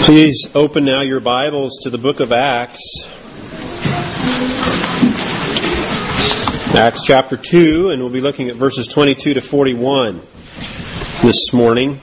Please open now your Bibles to the book of Acts. Acts chapter 2, and we'll be looking at verses 22 to 41 this morning.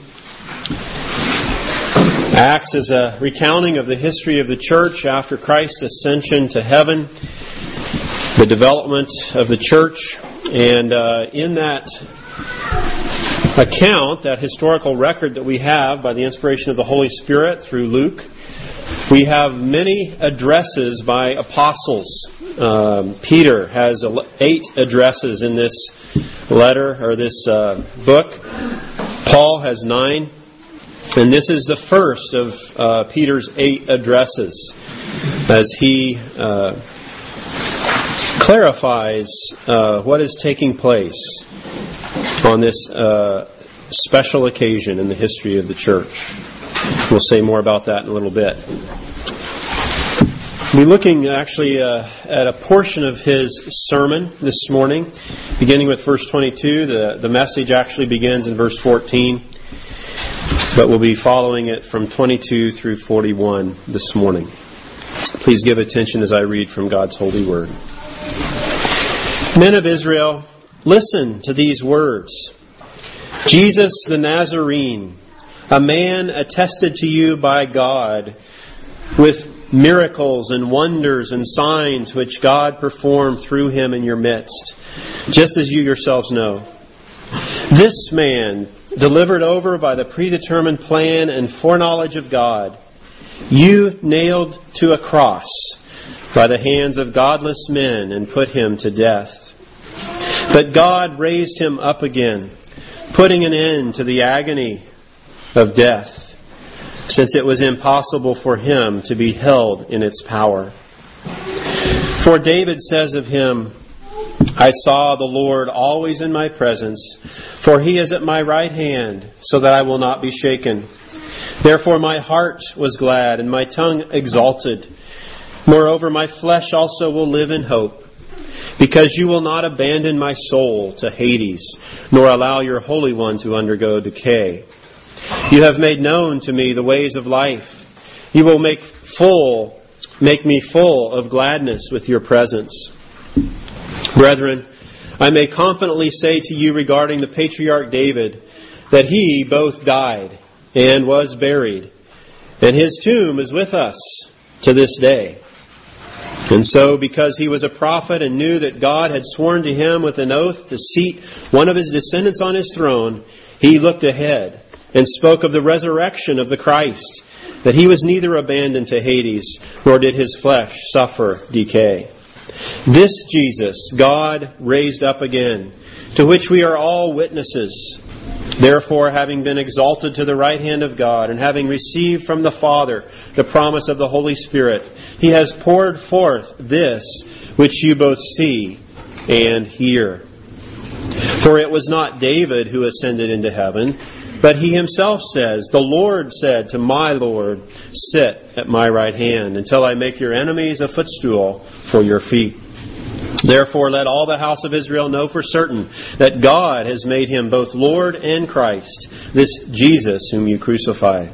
Acts is a recounting of the history of the church after Christ's ascension to heaven, the development of the church, and in that account, that historical record that we have by the inspiration of the Holy Spirit through Luke, we have many addresses by apostles. Peter has 8 addresses in this letter, or this book. Paul has 9. And this is the first of Peter's 8 addresses as he clarifies what is taking place on this special occasion in the history of the church. We'll say more about that in a little bit. We'll be looking actually at a portion of his sermon this morning, beginning with verse 22. The message actually begins in verse 14, but we'll be following it from 22 through 41 this morning. Please give attention as I read from God's holy word. Men of Israel, listen to these words. Jesus the Nazarene, a man attested to you by God with miracles and wonders and signs which God performed through him in your midst, just as you yourselves know. This man, delivered over by the predetermined plan and foreknowledge of God, you nailed to a cross by the hands of godless men and put him to death. But God raised him up again, putting an end to the agony of death, since it was impossible for him to be held in its power. For David says of him, I saw the Lord always in my presence, for he is at my right hand, so that I will not be shaken. Therefore my heart was glad, and my tongue exalted. Moreover, my flesh also will live in hope, because you will not abandon my soul to Hades, nor allow your Holy One to undergo decay. You have made known to me the ways of life. You will make me full of gladness with your presence. Brethren, I may confidently say to you regarding the patriarch David, that he both died and was buried, and his tomb is with us to this day. And so, because he was a prophet and knew that God had sworn to him with an oath to seat one of his descendants on his throne, he looked ahead and spoke of the resurrection of the Christ, that he was neither abandoned to Hades, nor did his flesh suffer decay. This Jesus God raised up again, to which we are all witnesses. Therefore, having been exalted to the right hand of God, and having received from the Father the promise of the Holy Spirit, he has poured forth this which you both see and hear. For it was not David who ascended into heaven, but he himself says, the Lord said to my Lord, sit at my right hand, until I make your enemies a footstool for your feet. Therefore, let all the house of Israel know for certain that God has made him both Lord and Christ, this Jesus whom you crucified.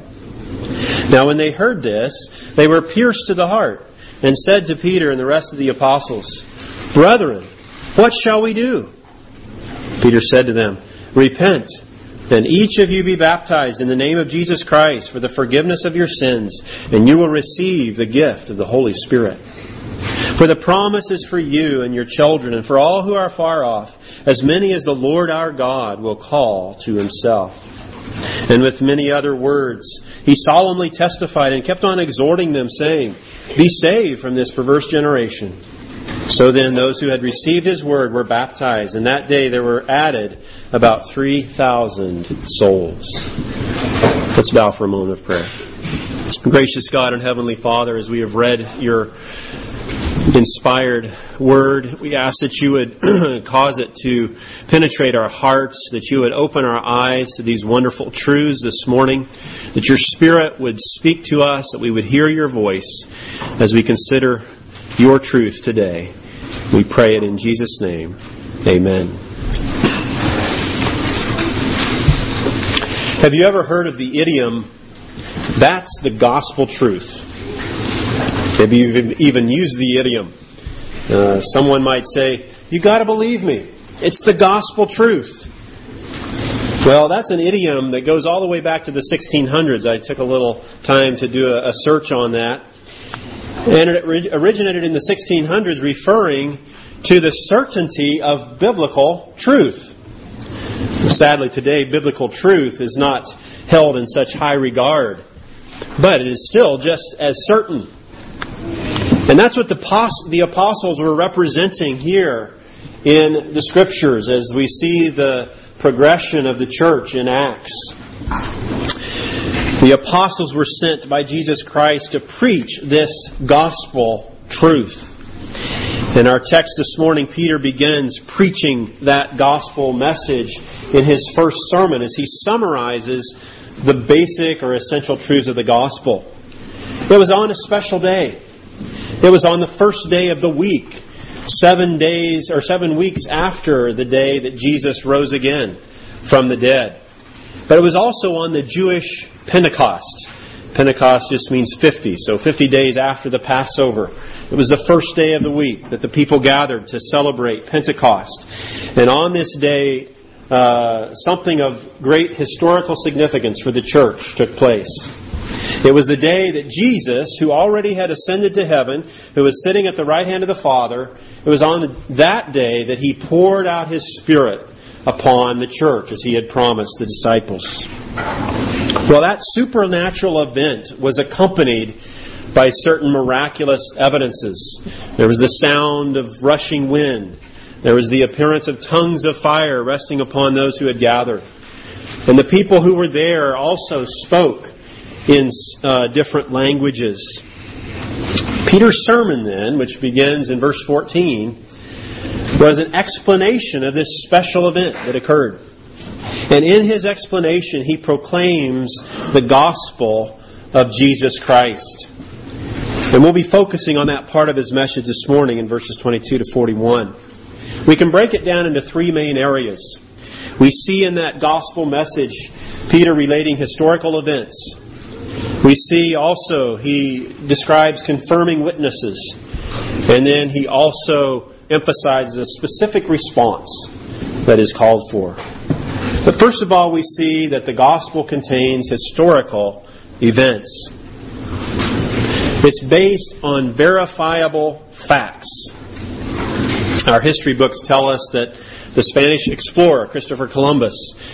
Now when they heard this, they were pierced to the heart, and said to Peter and the rest of the apostles, Brethren, what shall we do? Peter said to them, Repent, then each of you be baptized in the name of Jesus Christ for the forgiveness of your sins, and you will receive the gift of the Holy Spirit. For the promise is for you and your children, and for all who are far off, as many as the Lord our God will call to himself. And with many other words, he solemnly testified and kept on exhorting them, saying, Be saved from this perverse generation. So then those who had received his word were baptized, and that day there were added about 3,000 souls. Let's bow for a moment of prayer. Gracious God and Heavenly Father, as we have read your inspired word, we ask that you would cause it to penetrate our hearts, that you would open our eyes to these wonderful truths this morning, that your Spirit would speak to us, that we would hear your voice as we consider your truth today. We pray it in Jesus' name. Amen. Have you ever heard of the idiom, That's the gospel truth. Maybe you've even used the idiom. Someone might say, "You got to believe me. It's the gospel truth." Well, that's an idiom that goes all the way back to the 1600s. I took a little time to do a search on that. And it originated in the 1600s, referring to the certainty of biblical truth. Sadly, today, biblical truth is not held in such high regard. But it is still just as certain. And that's what the apostles were representing here in the Scriptures as we see the progression of the church in Acts. The apostles were sent by Jesus Christ to preach this gospel truth. In our text this morning, Peter begins preaching that gospel message in his first sermon as he summarizes the basic or essential truths of the gospel. It was on a special day. It was on the first day of the week, 7 weeks after the day that Jesus rose again from the dead. But it was also on the Jewish Pentecost. Pentecost just means 50, so 50 days after the Passover. It was the first day of the week that the people gathered to celebrate Pentecost. And on this day, something of great historical significance for the church took place. It was the day that Jesus, who already had ascended to heaven, who was sitting at the right hand of the Father, it was on that day that He poured out His Spirit upon the church as He had promised the disciples. Well, that supernatural event was accompanied by certain miraculous evidences. There was the sound of rushing wind. There was the appearance of tongues of fire resting upon those who had gathered. And the people who were there also spoke in different languages. Peter's sermon then, which begins in verse 14, was an explanation of this special event that occurred. And in his explanation, he proclaims the gospel of Jesus Christ. And we'll be focusing on that part of his message this morning in verses 22 to 41. We can break it down into three main areas. We see in that gospel message Peter relating historical events. We see also he describes confirming witnesses. And then he also emphasizes a specific response that is called for. But first of all, we see that the gospel contains historical events. It's based on verifiable facts. Our history books tell us that the Spanish explorer, Christopher Columbus,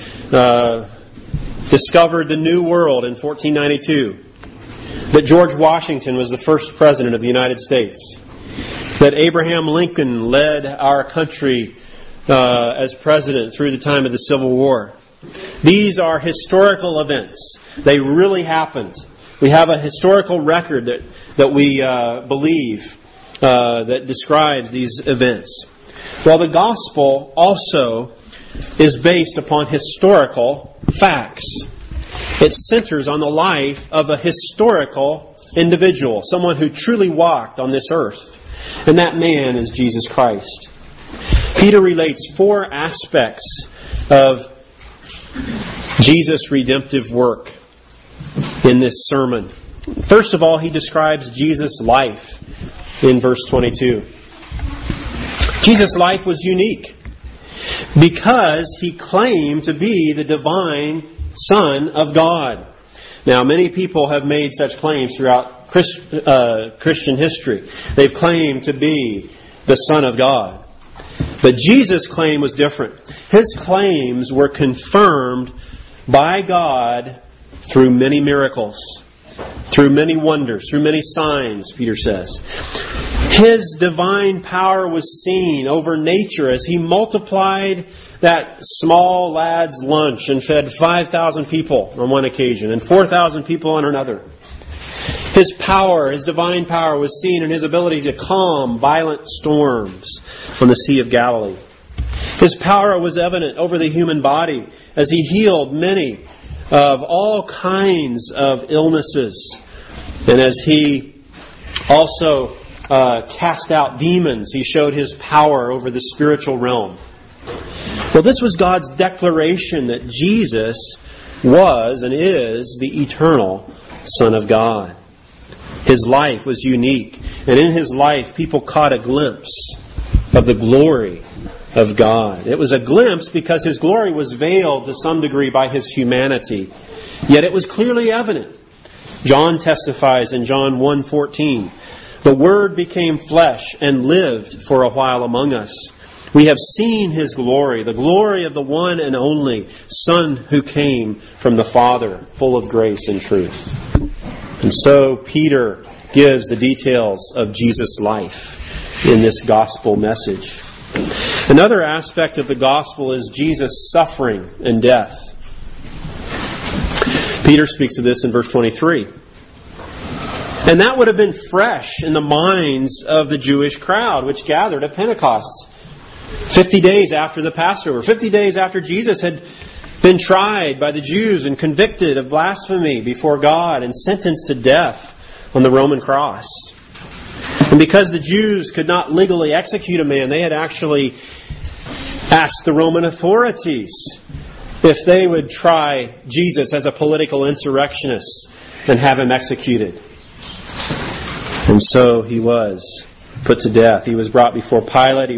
discovered the New World in 1492. That George Washington was the first president of the United States. That Abraham Lincoln led our country as president through the time of the Civil War. These are historical events. They really happened. We have a historical record that we believe that describes these events. Well, the gospel also is based upon historical facts. It centers on the life of a historical individual, someone who truly walked on this earth. And that man is Jesus Christ. Peter relates four aspects of Jesus' redemptive work in this sermon. First of all, he describes Jesus' life in verse 22. Jesus' life was unique because he claimed to be the divine Son of God. Now, many people have made such claims throughout Christian history. They've claimed to be the Son of God. But Jesus' claim was different. His claims were confirmed by God through many miracles, through many wonders, through many signs, Peter says. His divine power was seen over nature as he multiplied that small lad's lunch and fed 5,000 people on one occasion and 4,000 people on another. His power, his divine power, was seen in his ability to calm violent storms on the Sea of Galilee. His power was evident over the human body as he healed many of all kinds of illnesses. And as he also cast out demons, he showed his power over the spiritual realm. Well, this was God's declaration that Jesus was and is the eternal Son of God. His life was unique, and in His life people caught a glimpse of the glory of God. It was a glimpse because His glory was veiled to some degree by His humanity, yet it was clearly evident. John testifies in John 1:14, "The Word became flesh and lived for a while among us. We have seen His glory, the glory of the one and only Son who came from the Father, full of grace and truth." And so Peter gives the details of Jesus' life in this gospel message. Another aspect of the gospel is Jesus' suffering and death. Peter speaks of this in verse 23. And that would have been fresh in the minds of the Jewish crowd which gathered at Pentecost. 50 days after the Passover, 50 days after Jesus had been tried by the Jews and convicted of blasphemy before God and sentenced to death on the Roman cross. And because the Jews could not legally execute a man, they had actually asked the Roman authorities if they would try Jesus as a political insurrectionist and have Him executed. And so He was put to death. He was brought before Pilate.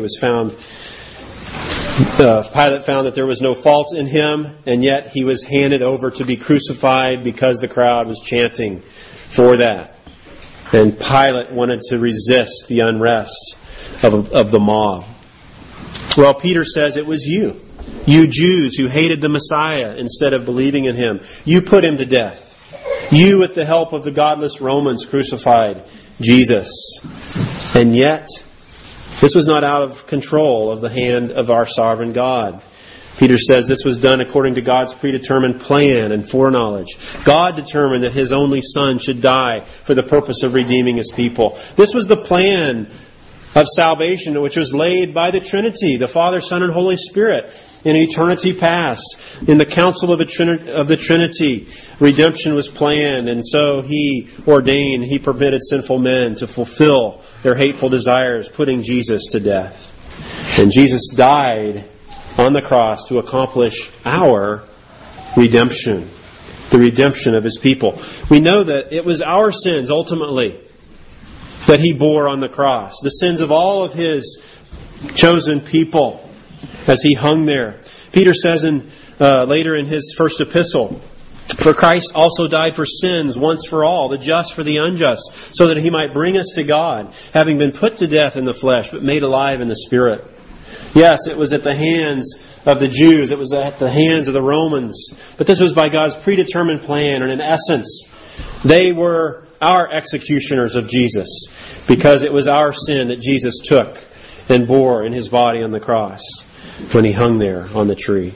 Pilate found that there was no fault in Him, and yet He was handed over to be crucified because the crowd was chanting for that. And Pilate wanted to resist the unrest of the mob. Well, Peter says, it was you Jews who hated the Messiah instead of believing in Him. You put Him to death. You, with the help of the godless Romans, crucified Jesus. And yet, this was not out of control of the hand of our sovereign God. Peter says this was done according to God's predetermined plan and foreknowledge. God determined that His only Son should die for the purpose of redeeming His people. This was the plan of salvation which was laid by the Trinity, the Father, Son, and Holy Spirit. In eternity past, in the council of the Trinity, redemption was planned, and so He ordained, He permitted sinful men to fulfill their hateful desires, putting Jesus to death. And Jesus died on the cross to accomplish our redemption, the redemption of His people. We know that it was our sins, ultimately, that He bore on the cross. The sins of all of His chosen people as He hung there. Peter says later in his first epistle, "For Christ also died for sins once for all, the just for the unjust, so that He might bring us to God, having been put to death in the flesh, but made alive in the Spirit." Yes, it was at the hands of the Jews. It was at the hands of the Romans. But this was by God's predetermined plan. And in essence, they were our executioners of Jesus, because it was our sin that Jesus took and bore in His body on the cross when He hung there on the tree.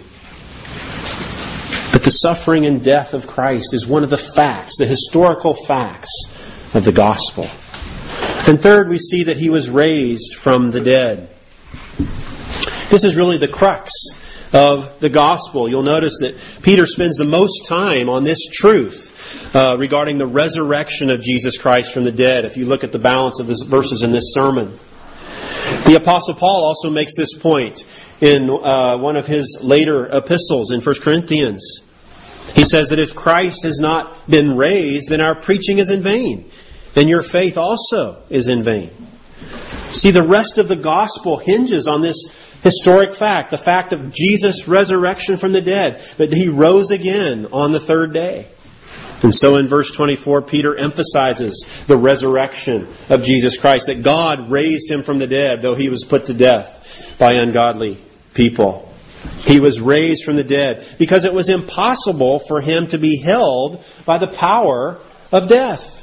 But the suffering and death of Christ is one of the facts, the historical facts of the gospel. And third, we see that He was raised from the dead. This is really the crux of the gospel. You'll notice that Peter spends the most time on this truth regarding the resurrection of Jesus Christ from the dead, if you look at the balance of the verses in this sermon. The Apostle Paul also makes this point in one of his later epistles in 1 Corinthians. He says that if Christ has not been raised, then our preaching is in vain, and your faith also is in vain. See, the rest of the gospel hinges on this historic fact, the fact of Jesus' resurrection from the dead, that He rose again on the third day. And so in verse 24, Peter emphasizes the resurrection of Jesus Christ, that God raised Him from the dead, though He was put to death by ungodly people. He was raised from the dead because it was impossible for Him to be held by the power of death.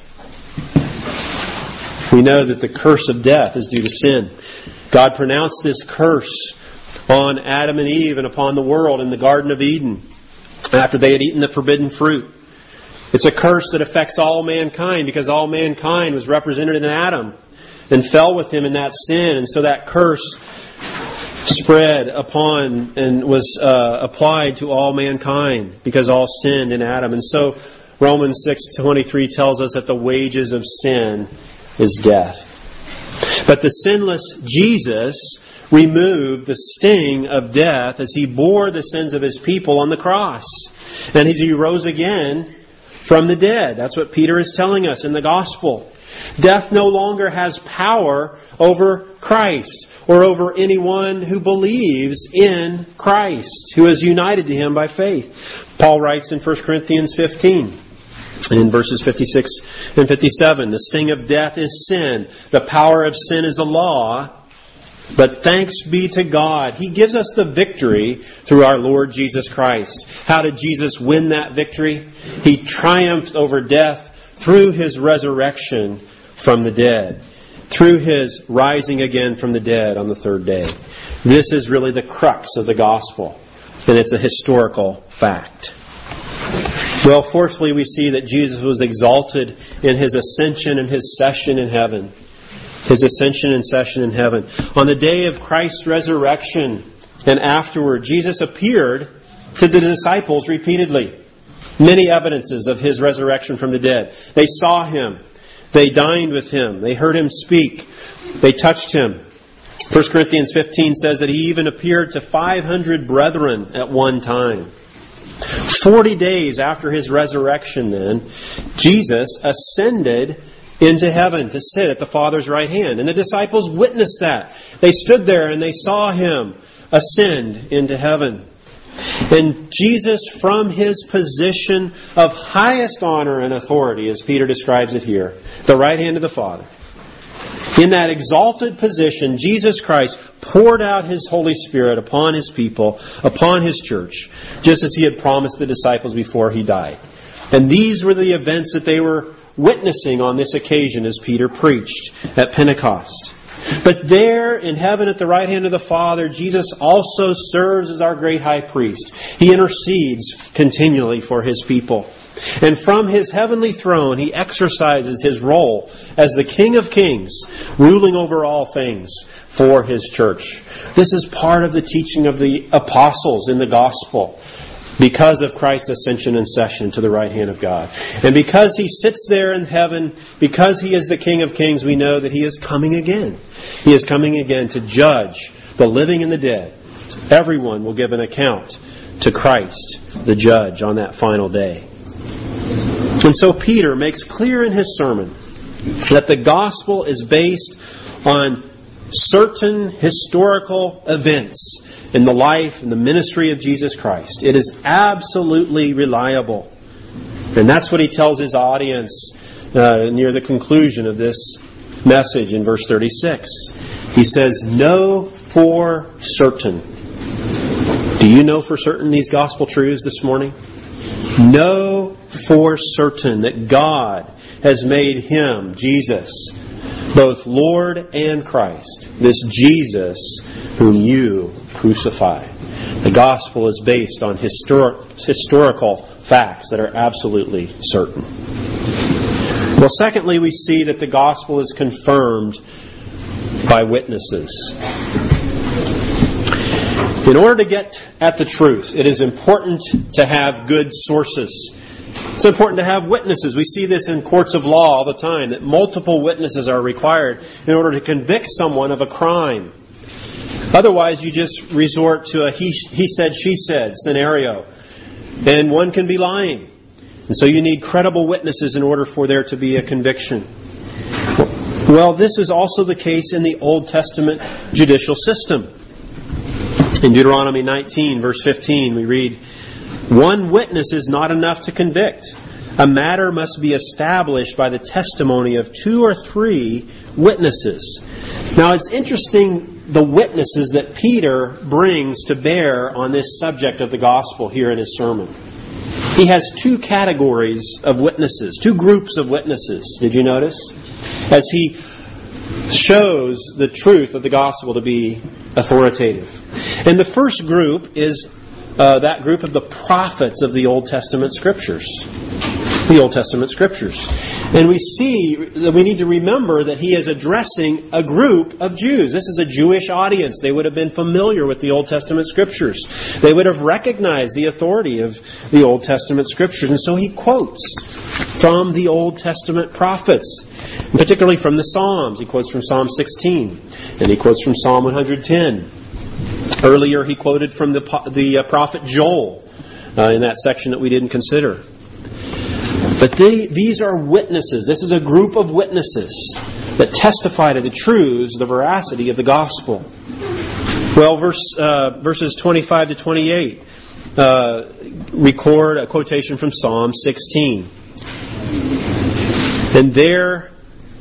We know that the curse of death is due to sin. God pronounced this curse on Adam and Eve and upon the world in the Garden of Eden after they had eaten the forbidden fruit. It's a curse that affects all mankind because all mankind was represented in Adam and fell with him in that sin. And so that curse spread upon and was applied to all mankind because all sinned in Adam. And so Romans 6:23 tells us that the wages of sin is death. But the sinless Jesus removed the sting of death as He bore the sins of His people on the cross. And He rose again from the dead. That's what Peter is telling us in the gospel. Death no longer has power over Christ or over anyone who believes in Christ, who is united to Him by faith. Paul writes in 1 Corinthians 15, in verses 56 and 57, the sting of death is sin. The power of sin is the law. But thanks be to God. He gives us the victory through our Lord Jesus Christ. How did Jesus win that victory? He triumphed over death through His resurrection from the dead. Through His rising again from the dead on the third day. This is really the crux of the gospel. And it's a historical fact. Well, fourthly, we see that Jesus was exalted in His ascension and His session in heaven. His ascension and session in heaven. On the day of Christ's resurrection and afterward, Jesus appeared to the disciples repeatedly. Many evidences of His resurrection from the dead. They saw Him. They dined with Him. They heard Him speak. They touched Him. 1 Corinthians 15 says that He even appeared to 500 brethren at one time. 40 days after His resurrection then, Jesus ascended into heaven to sit at the Father's right hand. And the disciples witnessed that. They stood there and they saw Him ascend into heaven. And Jesus, from His position of highest honor and authority, as Peter describes it here, the right hand of the Father, in that exalted position, Jesus Christ poured out His Holy Spirit upon His people, upon His church, just as He had promised the disciples before He died. And these were the events that they were witnessing on this occasion as Peter preached at Pentecost. But there in heaven at the right hand of the Father, Jesus also serves as our great high priest. He intercedes continually for His people. And from His heavenly throne, He exercises His role as the King of Kings, ruling over all things for His church. This is part of the teaching of the apostles in the gospel. Because of Christ's ascension and session to the right hand of God. And because He sits there in heaven, because He is the King of Kings, we know that He is coming again. He is coming again to judge the living and the dead. Everyone will give an account to Christ, the judge, on that final day. And so Peter makes clear in his sermon that the gospel is based on certain historical events in the life and the ministry of Jesus Christ. It is absolutely reliable. And that's what he tells his audience near the conclusion of this message in verse 36. He says, "Know for certain." Do you know for certain these gospel truths this morning? Know for certain that God has made Him, Jesus, both Lord and Christ. This Jesus whom you crucify. The gospel is based on historical facts that are absolutely certain. Well, secondly, we see that the gospel is confirmed by witnesses. In order to get at the truth, it is important to have good sources. It's important to have witnesses. We see this in courts of law all the time, that multiple witnesses are required in order to convict someone of a crime. Otherwise, you just resort to a he said, she said scenario. And one can be lying. And so you need credible witnesses in order for there to be a conviction. Well, this is also the case in the Old Testament judicial system. In Deuteronomy 19, verse 15, we read, "One witness is not enough to convict. A matter must be established by the testimony of 2 or 3 witnesses." Now, it's interesting the witnesses that Peter brings to bear on this subject of the gospel here in his sermon. He has 2 categories of witnesses, 2 groups of witnesses. Did you notice? As he shows the truth of the gospel to be authoritative. And the first group is that group of the prophets of the Old Testament Scriptures. The Old Testament Scriptures. And we see that we need to remember that he is addressing a group of Jews. This is a Jewish audience. They would have been familiar with the Old Testament Scriptures. They would have recognized the authority of the Old Testament Scriptures. And so he quotes from the Old Testament prophets, and particularly from the Psalms. He quotes from Psalm 16, and he quotes from Psalm 110. Earlier he quoted from the prophet Joel, in that section that we didn't consider. But these are witnesses. This is a group of witnesses that testify to the truths, the veracity of the gospel. Well, verses 25 to 28 record a quotation from Psalm 16. And there,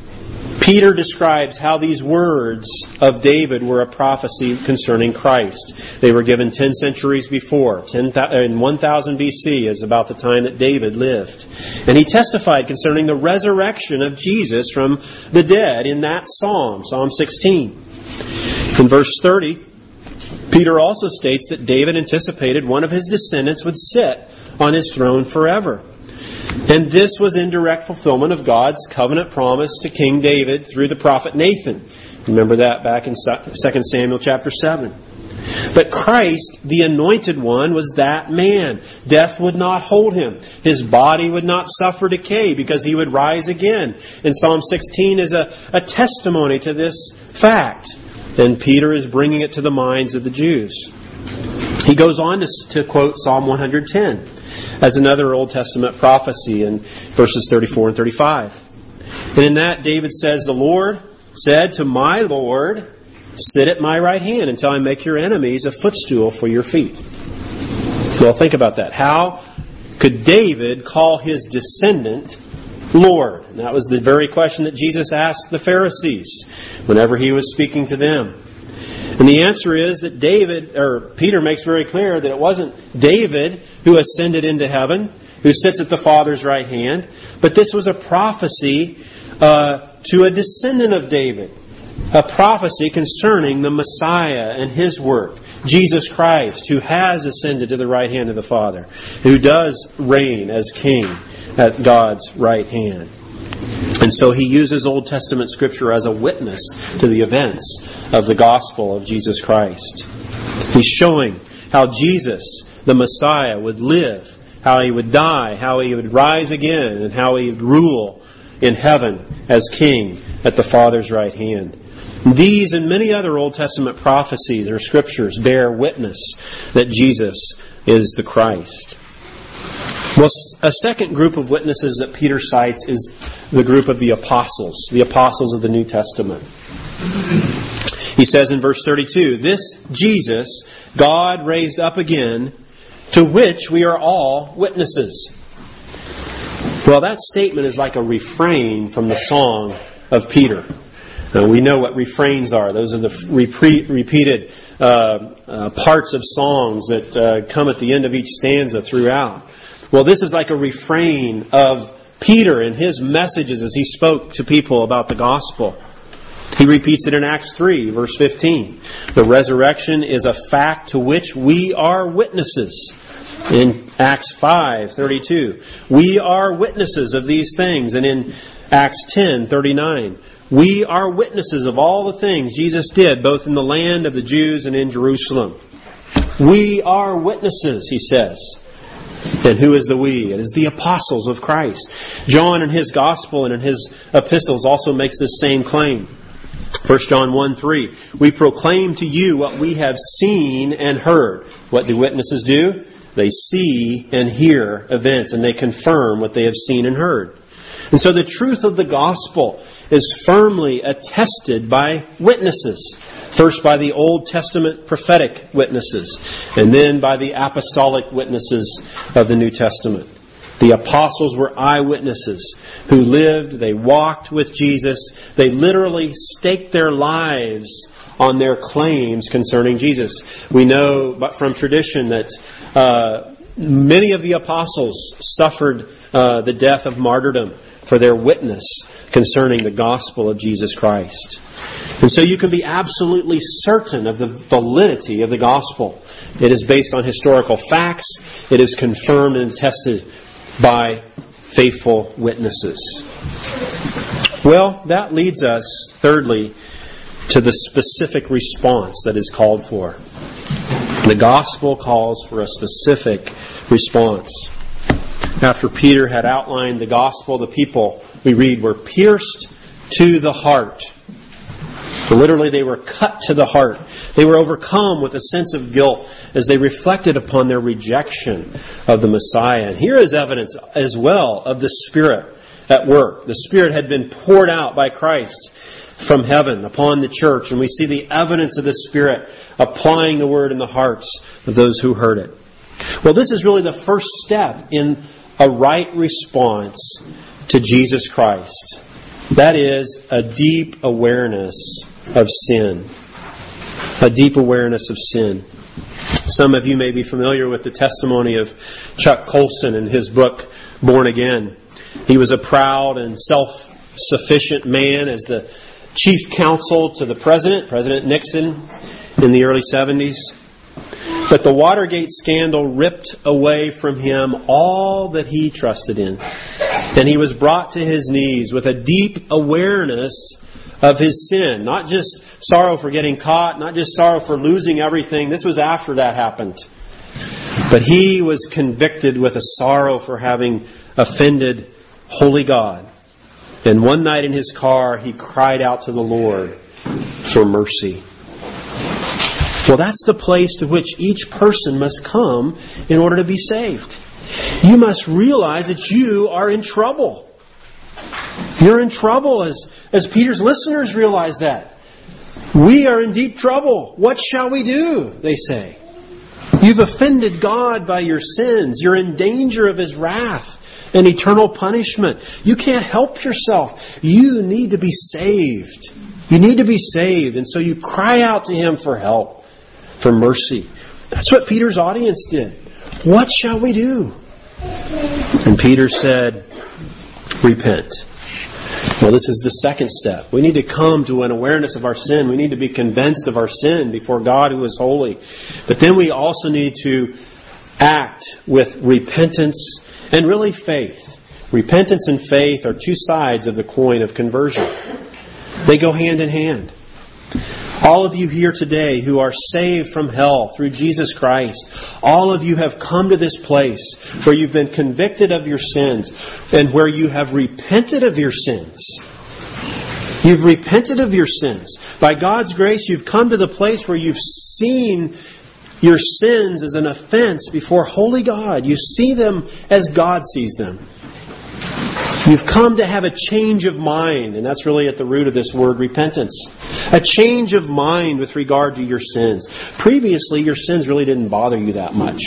Peter describes how these words of David were a prophecy concerning Christ. They were given 10 centuries before. In 1000 BC is about the time that David lived. And he testified concerning the resurrection of Jesus from the dead in that psalm, Psalm 16. In verse 30, Peter also states that David anticipated one of his descendants would sit on his throne forever. And this was in direct fulfillment of God's covenant promise to King David through the prophet Nathan. Remember that back in 2 Samuel chapter 7. But Christ, the anointed one, was that man. Death would not hold him. His body would not suffer decay because he would rise again. And Psalm 16 is a testimony to this fact. And Peter is bringing it to the minds of the Jews. He goes on to quote Psalm 110 as another Old Testament prophecy in verses 34 and 35. And in that, David says, "The Lord said to my Lord, sit at my right hand until I make your enemies a footstool for your feet." Well, think about that. How could David call his descendant Lord? And that was the very question that Jesus asked the Pharisees whenever he was speaking to them. And the answer is that Peter makes very clear that it wasn't David who ascended into heaven, who sits at the Father's right hand, but this was a prophecy to a descendant of David. A prophecy concerning the Messiah and His work, Jesus Christ, who has ascended to the right hand of the Father, who does reign as King at God's right hand. And so he uses Old Testament Scripture as a witness to the events of the gospel of Jesus Christ. He's showing how Jesus, the Messiah, would live, how He would die, how He would rise again, and how He would rule in heaven as King at the Father's right hand. These and many other Old Testament prophecies or Scriptures bear witness that Jesus is the Christ. Well, a second group of witnesses that Peter cites is the group of the apostles of the New Testament. He says in verse 32, "This Jesus God raised up again, to which we are all witnesses." Well, that statement is like a refrain from the song of Peter. Now, we know what refrains are. Those are the repeated parts of songs that come at the end of each stanza throughout. Well, this is like a refrain of Peter and his messages as he spoke to people about the gospel. He repeats it in Acts 3, verse 15. The resurrection is a fact to which we are witnesses. In Acts 5:32, we are witnesses of these things. And in Acts 10:39, we are witnesses of all the things Jesus did, both in the land of the Jews and in Jerusalem. We are witnesses, he says. And who is the we? It is the apostles of Christ. John in his gospel and in his epistles also makes this same claim. 1 John 1:3, we proclaim to you what we have seen and heard. What do witnesses do? They see and hear events, and they confirm what they have seen and heard. And so the truth of the gospel is firmly attested by witnesses. First by the Old Testament prophetic witnesses, and then by the apostolic witnesses of the New Testament. The apostles were eyewitnesses who lived, they walked with Jesus. They literally staked their lives on their claims concerning Jesus. We know from tradition that many of the apostles suffered the death of martyrdom for their witness concerning the gospel of Jesus Christ. And so you can be absolutely certain of the validity of the gospel. It is based on historical facts. It is confirmed and attested by faithful witnesses. Well, that leads us, thirdly, to the specific response that is called for. The gospel calls for a specific response. After Peter had outlined the gospel, the people, we read, were pierced to the heart. Literally, they were cut to the heart. They were overcome with a sense of guilt as they reflected upon their rejection of the Messiah. And here is evidence as well of the Spirit at work. The Spirit had been poured out by Christ from heaven upon the church, and we see the evidence of the Spirit applying the Word in the hearts of those who heard it. Well, this is really the first step in a right response to Jesus Christ. That is a deep awareness of sin. A deep awareness of sin. Some of you may be familiar with the testimony of Chuck Colson in his book, Born Again. He was a proud and self-sufficient man as the chief counsel to the President Nixon, in the early 70s. But the Watergate scandal ripped away from him all that he trusted in. And he was brought to his knees with a deep awareness of his sin. Not just sorrow for getting caught, not just sorrow for losing everything. This was after that happened. But he was convicted with a sorrow for having offended holy God. And one night in his car, he cried out to the Lord for mercy. Well, that's the place to which each person must come in order to be saved. You must realize that you are in trouble. You're in trouble as Peter's listeners realize that. We are in deep trouble. What shall we do? They say. You've offended God by your sins. You're in danger of His wrath and eternal punishment. You can't help yourself. You need to be saved. You need to be saved. And so you cry out to Him for help, for mercy. That's what Peter's audience did. What shall we do? And Peter said, repent. Well, this is the second step. We need to come to an awareness of our sin. We need to be convinced of our sin before God who is holy. But then we also need to act with repentance and really faith. Repentance and faith are two sides of the coin of conversion. They go hand in hand. All of you here today who are saved from hell through Jesus Christ, all of you have come to this place where you've been convicted of your sins and where you have repented of your sins. You've repented of your sins. By God's grace, you've come to the place where you've seen your sins as an offense before holy God. You see them as God sees them. You've come to have a change of mind, and that's really at the root of this word, repentance. A change of mind with regard to your sins. Previously, your sins really didn't bother you that much.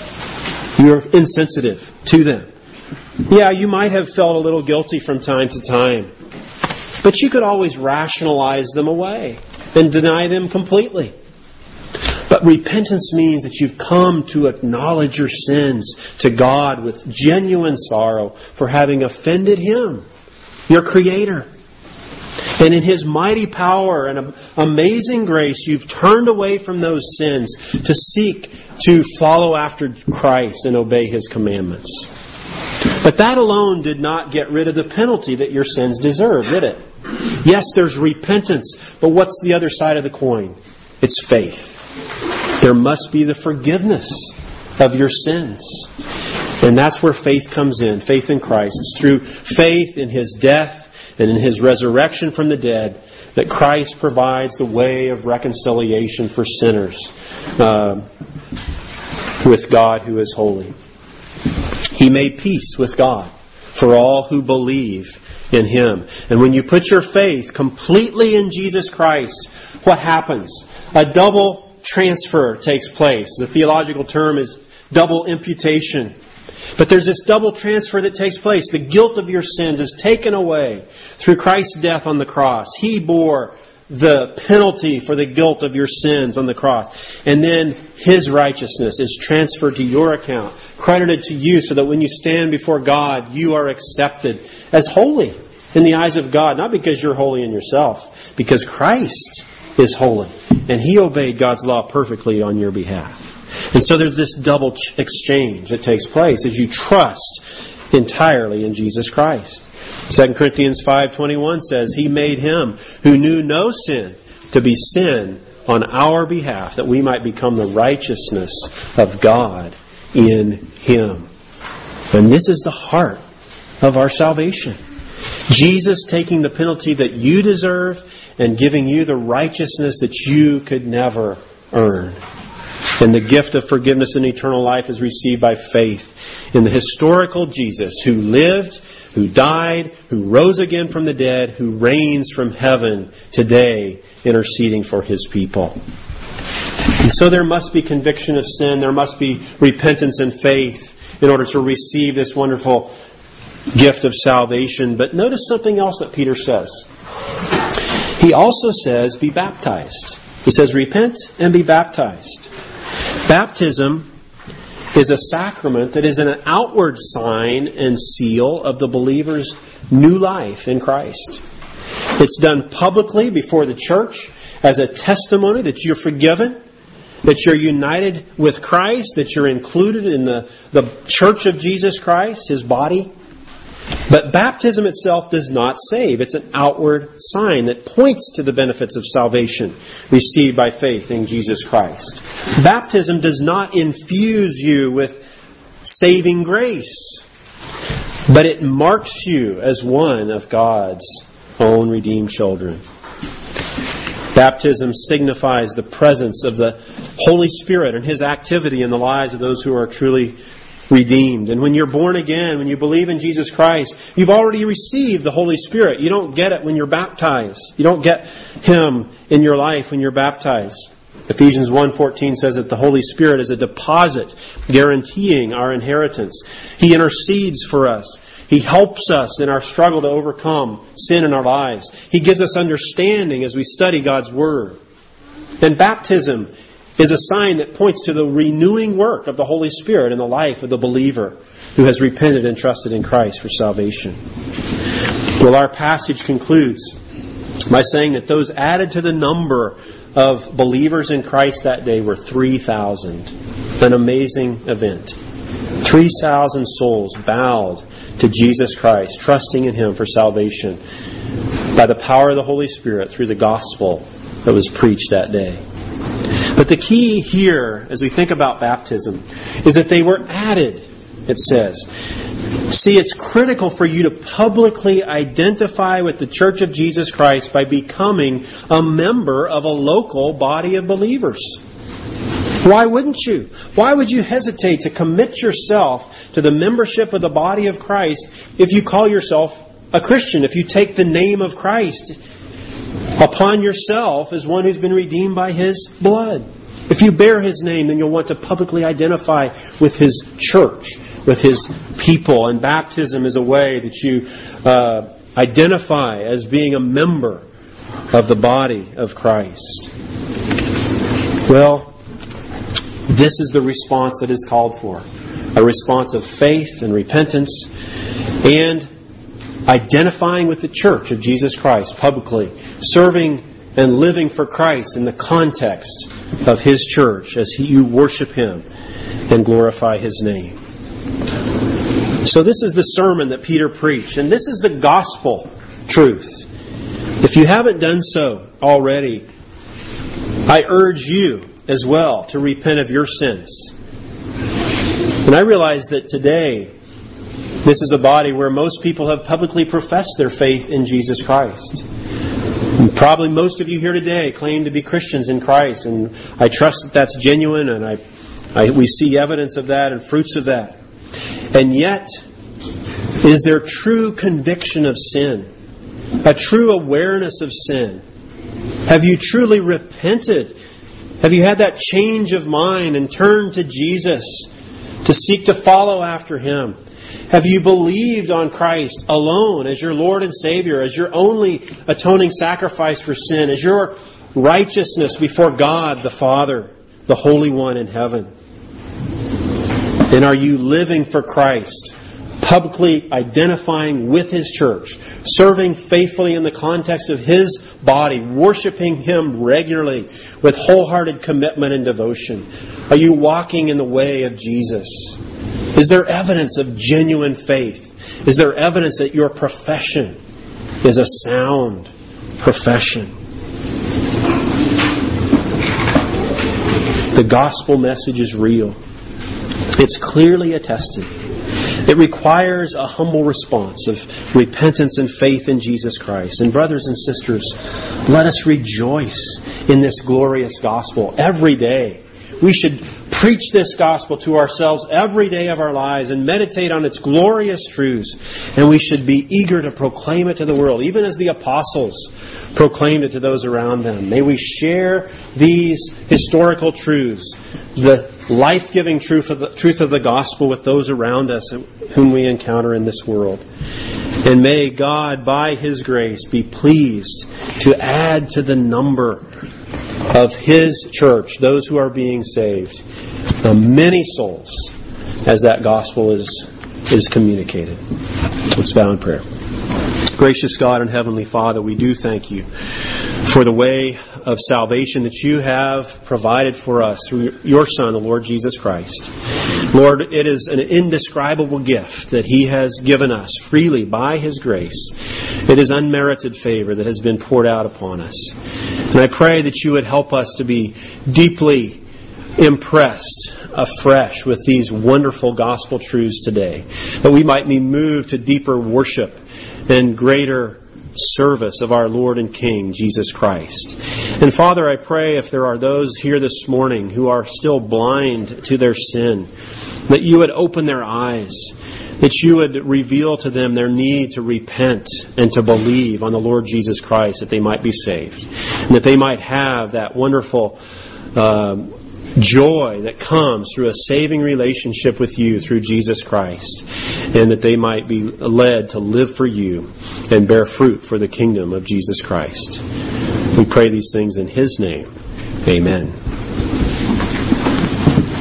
You were insensitive to them. Yeah, you might have felt a little guilty from time to time, but you could always rationalize them away and deny them completely. But repentance means that you've come to acknowledge your sins to God with genuine sorrow for having offended Him, your Creator. And in His mighty power and amazing grace, you've turned away from those sins to seek to follow after Christ and obey His commandments. But that alone did not get rid of the penalty that your sins deserve, did it? Yes, there's repentance, but what's the other side of the coin? It's faith. There must be the forgiveness of your sins. And that's where faith comes in. Faith in Christ. It's through faith in His death and in His resurrection from the dead that Christ provides the way of reconciliation for sinners with God who is holy. He made peace with God for all who believe in Him. And when you put your faith completely in Jesus Christ, what happens? A double transfer takes place. The theological term is double imputation. But there's this double transfer that takes place. The guilt of your sins is taken away through Christ's death on the cross. He bore the penalty for the guilt of your sins on the cross. And then His righteousness is transferred to your account, credited to you, so that when you stand before God, you are accepted as holy in the eyes of God. Not because you're holy in yourself, because Christ is holy. And He obeyed God's law perfectly on your behalf. And so there's this double exchange that takes place as you trust entirely in Jesus Christ. 2 Corinthians 5:21 says, He made Him who knew no sin to be sin on our behalf, that we might become the righteousness of God in Him. And this is the heart of our salvation. Jesus taking the penalty that you deserve and giving you the righteousness that you could never earn. And the gift of forgiveness and eternal life is received by faith in the historical Jesus who lived, who died, who rose again from the dead, who reigns from heaven today, interceding for His people. And so there must be conviction of sin. There must be repentance and faith in order to receive this wonderful gift of salvation. But notice something else that Peter says. He also says, be baptized. He says, repent and be baptized. Baptism is a sacrament that is an outward sign and seal of the believer's new life in Christ. It's done publicly before the church as a testimony that you're forgiven, that you're united with Christ, that you're included in the church of Jesus Christ, His body. But baptism itself does not save. It's an outward sign that points to the benefits of salvation received by faith in Jesus Christ. Baptism does not infuse you with saving grace, but it marks you as one of God's own redeemed children. Baptism signifies the presence of the Holy Spirit and His activity in the lives of those who are truly redeemed. And when you're born again, when you believe in Jesus Christ, you've already received the Holy Spirit. You don't get it when you're baptized. You don't get Him in your life when you're baptized. Ephesians 1:14 says that the Holy Spirit is a deposit guaranteeing our inheritance. He intercedes for us. He helps us in our struggle to overcome sin in our lives. He gives us understanding as we study God's Word. And baptism is a sign that points to the renewing work of the Holy Spirit in the life of the believer who has repented and trusted in Christ for salvation. Well, our passage concludes by saying that those added to the number of believers in Christ that day were 3,000. An amazing event. 3,000 souls bowed to Jesus Christ, trusting in Him for salvation by the power of the Holy Spirit through the gospel that was preached that day. But the key here, as we think about baptism, is that they were added, it says. See, it's critical for you to publicly identify with the Church of Jesus Christ by becoming a member of a local body of believers. Why wouldn't you? Why would you hesitate to commit yourself to the membership of the body of Christ if you call yourself a Christian, if you take the name of Christ upon yourself as one who's been redeemed by His blood? If you bear His name, then you'll want to publicly identify with His church, with His people. And baptism is a way that you identify as being a member of the body of Christ. Well, this is the response that is called for. A response of faith and repentance and identifying with the church of Jesus Christ publicly, serving and living for Christ in the context of His church as you worship Him and glorify His name. So this is the sermon that Peter preached, and this is the gospel truth. If you haven't done so already, I urge you as well to repent of your sins. And I realize that today, this is a body where most people have publicly professed their faith in Jesus Christ. And probably most of you here today claim to be Christians in Christ, and I trust that that's genuine, and we see evidence of that and fruits of that. And yet, is there true conviction of sin? A true awareness of sin? Have you truly repented? Have you had that change of mind and turned to Jesus to seek to follow after Him? Have you believed on Christ alone as your Lord and Savior, as your only atoning sacrifice for sin, as your righteousness before God the Father, the Holy One in heaven? And are you living for Christ, publicly identifying with His church, serving faithfully in the context of His body, worshiping Him regularly with wholehearted commitment and devotion? Are you walking in the way of Jesus? Is there evidence of genuine faith? Is there evidence that your profession is a sound profession? The gospel message is real. It's clearly attested. It requires a humble response of repentance and faith in Jesus Christ. And brothers and sisters, let us rejoice in this glorious gospel every day. We should preach this gospel to ourselves every day of our lives and meditate on its glorious truths. And we should be eager to proclaim it to the world, even as the apostles proclaimed it to those around them. May we share these historical truths, the life-giving truth of the gospel, with those around us whom we encounter in this world. And may God, by His grace, be pleased to add to the number of His church, those who are being saved, many souls, as that gospel is communicated. Let's bow in prayer. Gracious God and Heavenly Father, we do thank You for the way of salvation that You have provided for us through Your Son, the Lord Jesus Christ. Lord, it is an indescribable gift that He has given us freely by His grace. It is unmerited favor that has been poured out upon us. And I pray that You would help us to be deeply impressed afresh with these wonderful gospel truths today, that we might be moved to deeper worship and greater service of our Lord and King, Jesus Christ. And Father, I pray if there are those here this morning who are still blind to their sin, that You would open their eyes, that You would reveal to them their need to repent and to believe on the Lord Jesus Christ, that they might be saved, and that they might have that wonderful joy that comes through a saving relationship with You through Jesus Christ, and that they might be led to live for You and bear fruit for the kingdom of Jesus Christ. We pray these things in His name. Amen.